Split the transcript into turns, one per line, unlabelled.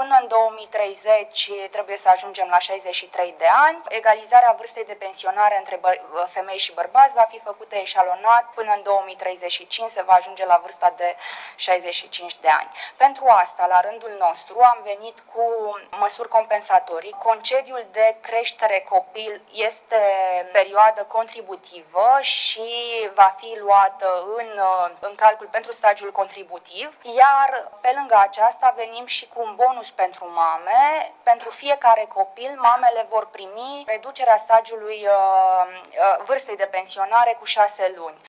până în 2030 trebuie să ajungem la 63 de ani. Egalizarea vârstei de pensionare între femei și bărbați va fi făcută eșalonat. Până în 2035 se va ajunge la vârsta de 65 de ani. Pentru asta, la rândul nostru, am venit cu măsuri compensatorii. Concediul de creștere copil este perioadă contributivă și va fi luată în calcul pentru stagiul contributiv, iar pe lângă aceasta venim și cu un bonus pentru mame. Pentru fiecare copil, mamele vor primi reducerea stagiului vârstei de pensionare cu 6 luni.